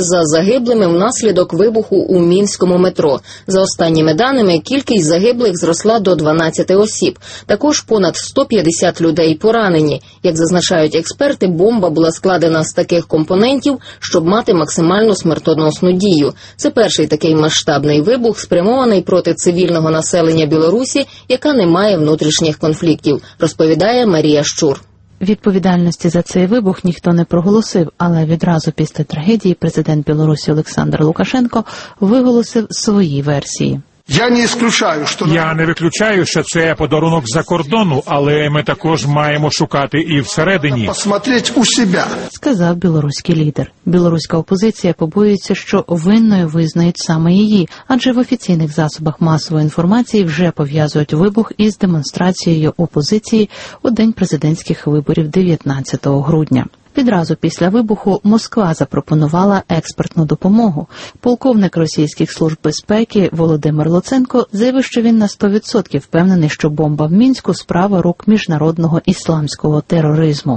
за загиблими внаслідок вибуху у мінському метро. За останніми даними, кількість загиблих зросла до 12 осіб. Також понад 150 людей поранені. Як зазначають експерти, бомба була складена з таких компонентів, щоб мати максимально смертоносну дію. Це перший такий масштабний вибух, спрямований проти цивільного населення Білорусі, яка не має внутрішніх конфліктів, розповідає Марія Щур. Відповідальності за цей вибух ніхто не проголосив, але відразу після трагедії президент Білорусі Олександр Лукашенко виголосив свої версії. Я не виключаю, що це подарунок з-за кордону, але ми також маємо шукати і всередині. Сказав білоруський лідер. Білоруська опозиція побоюється, що винною визнають саме її, адже в офіційних засобах масової інформації вже пов'язують вибух із демонстрацією опозиції у день президентських виборів 19 грудня. Відразу після вибуху Москва запропонувала експертну допомогу. Полковник російських служб безпеки Володимир Луценко заявив, що він на 100% впевнений, що бомба в Мінську – справа рук міжнародного ісламського тероризму.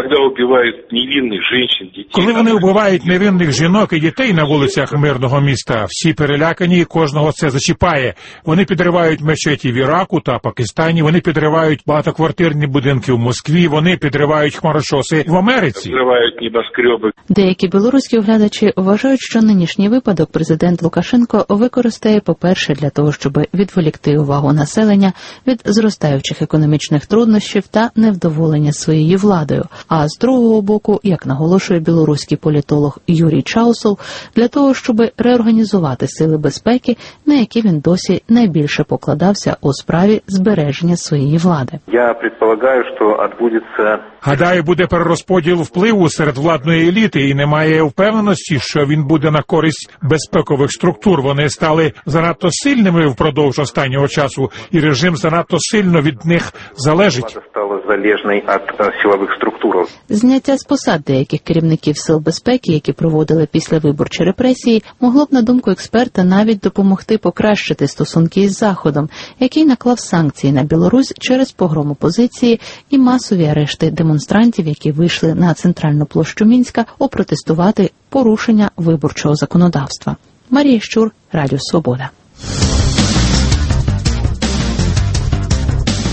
Коли вони вбивають невинних жінок і дітей на вулицях мирного міста, всі перелякані, кожного це зачіпає. Вони підривають мечеті в Іраку та Пакистані, вони підривають багатоквартирні будинки в Москві, вони підривають хмарочоси в Америці. Деякі білоруські оглядачі вважають, що нинішній випадок президент Лукашенко використає, по-перше, для того, щоб відволікти увагу населення від зростаючих економічних труднощів та невдоволення своєю владою. А з другого боку, як наголошує білоруський політолог Юрій Чаусов, для того, щоб реорганізувати сили безпеки, на які він досі найбільше покладався у справі збереження своєї влади. Гадаю, буде перерозподіл впливу серед владної еліти, і немає впевненості, що він буде на користь безпекових структур. Вони стали занадто сильними впродовж останнього часу, і режим занадто сильно від них залежить. Зняття з посад деяких керівників сил безпеки, які проводили післявиборчі репресії, могло б, на думку експерта, навіть допомогти покращити стосунки із Заходом, який наклав санкції на Білорусь через погром опозиції і масові арешти демонстрантів, які вийшли на центральну площу Мінська опротестувати порушення виборчого законодавства. Марія Щур, Радіо Свобода.